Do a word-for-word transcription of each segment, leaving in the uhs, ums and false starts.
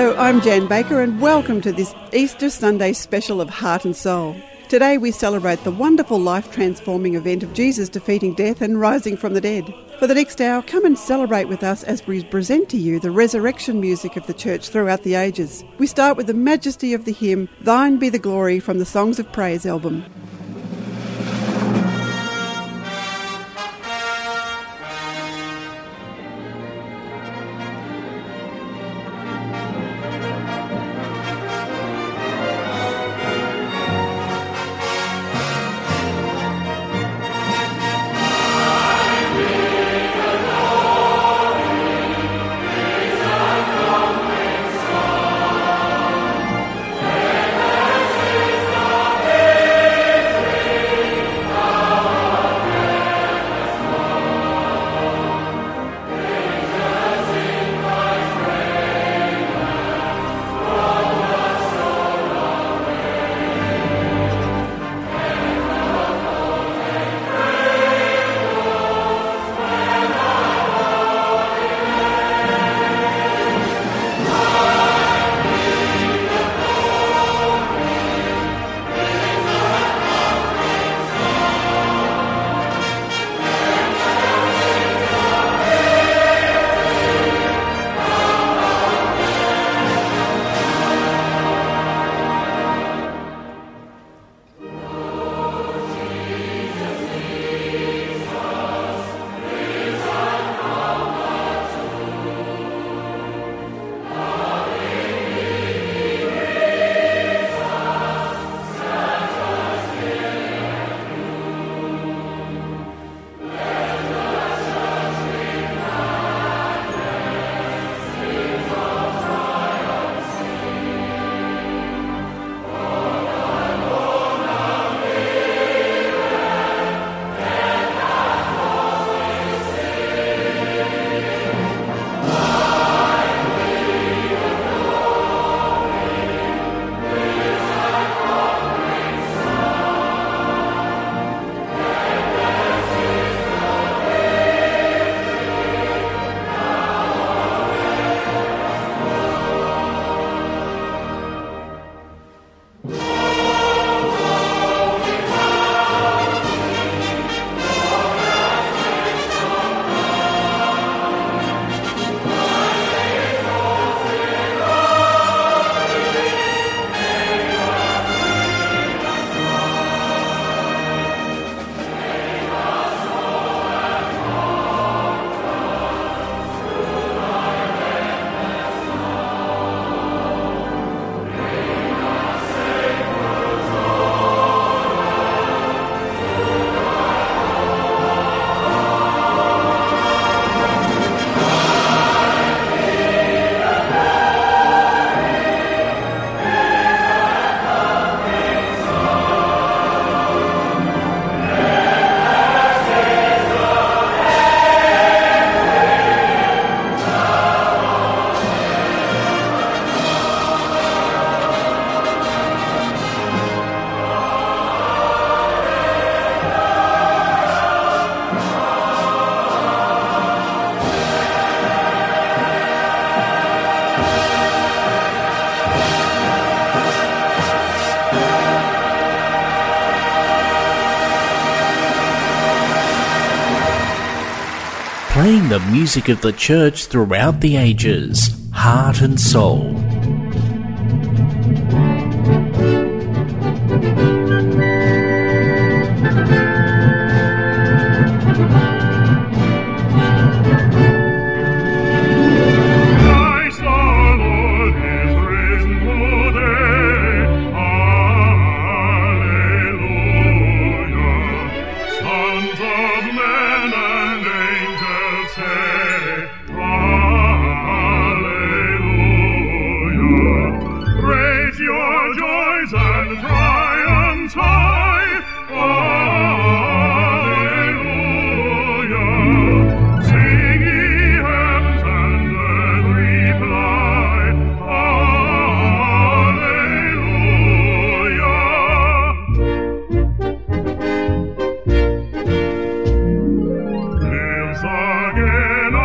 Hello, I'm Jan Baker and welcome to this Easter Sunday special of Heart and Soul. Today we celebrate the wonderful life-transforming event of Jesus defeating death and rising from the dead. For the next hour, come and celebrate with us as we present to you the resurrection music of the church throughout the ages. We start with the majesty of the hymn, Thine Be the Glory, from the Songs of Praise album. Playing the music of the church throughout the ages, Heart and Soul. Again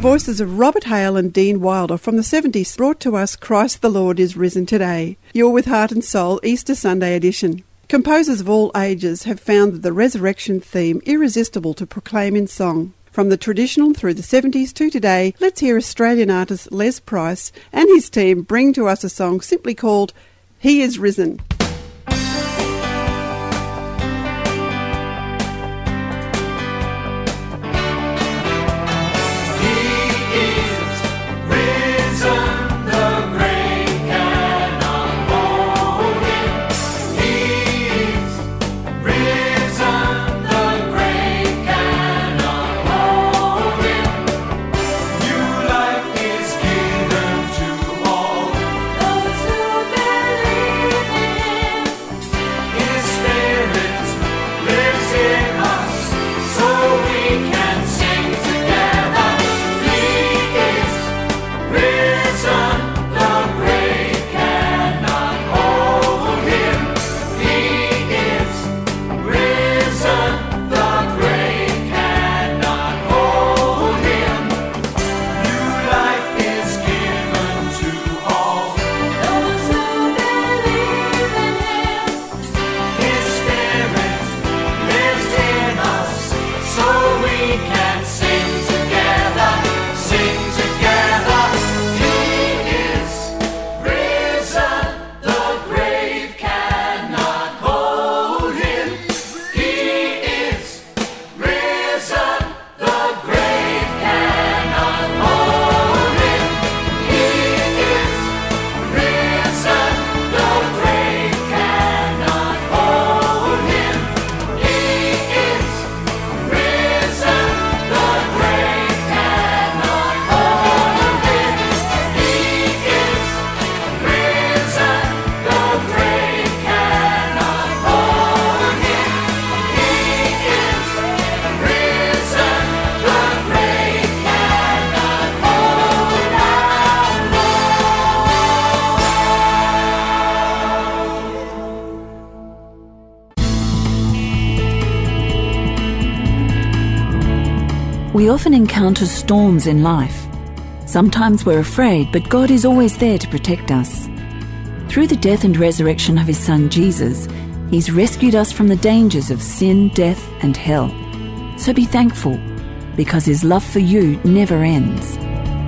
voices of Robert Hale and Dean Wilder from the seventies brought to us Christ the Lord is Risen Today. You're with Heart and Soul, Easter Sunday edition. Composers of all ages have found the resurrection theme irresistible to proclaim in song. From the traditional through the seventies to today, let's hear Australian artist Les Price and his team bring to us a song simply called He is Risen. We often encounter storms in life. Sometimes we're afraid, but God is always there to protect us. Through the death and resurrection of His Son Jesus, He's rescued us from the dangers of sin, death, and hell. So be thankful, because His love for you never ends.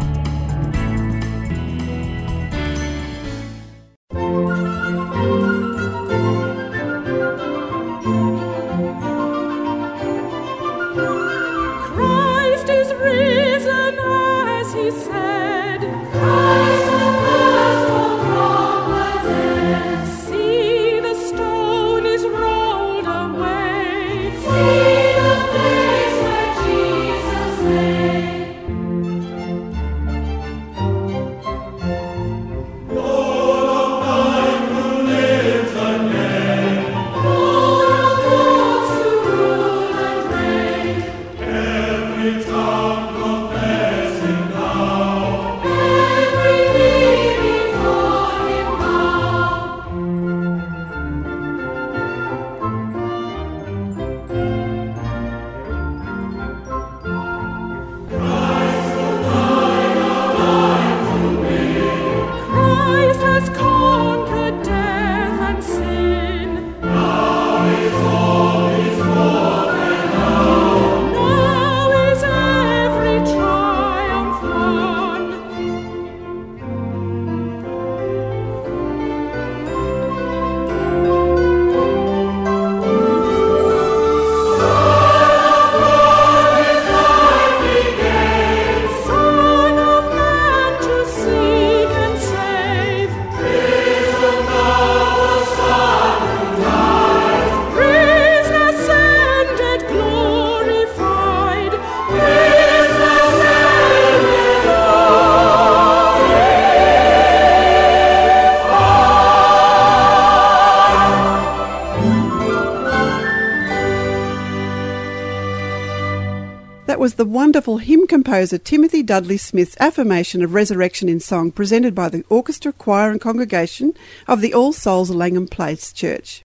That was the wonderful hymn composer Timothy Dudley Smith's affirmation of resurrection in song presented by the orchestra, choir and congregation of the All Souls Langham Place Church.